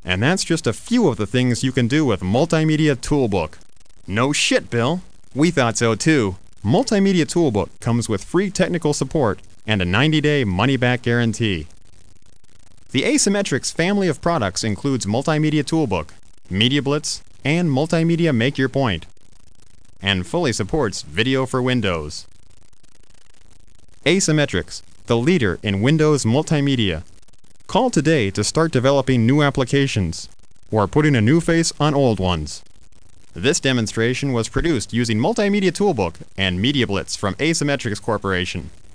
And that's just a few of the things you can do with Multimedia Toolbook. No shit, Bill. We thought so too. Multimedia Toolbook comes with free technical support and a 90-day money-back guarantee. The Asymmetrics family of products includes Multimedia Toolbook, Media Blitz, and Multimedia Make Your Point, and fully supports Video for Windows. Asymmetrics, the leader in Windows multimedia. Call today to start developing new applications or putting a new face on old ones. This demonstration was produced using Multimedia Toolbook and Media Blitz from Asymmetrics Corporation.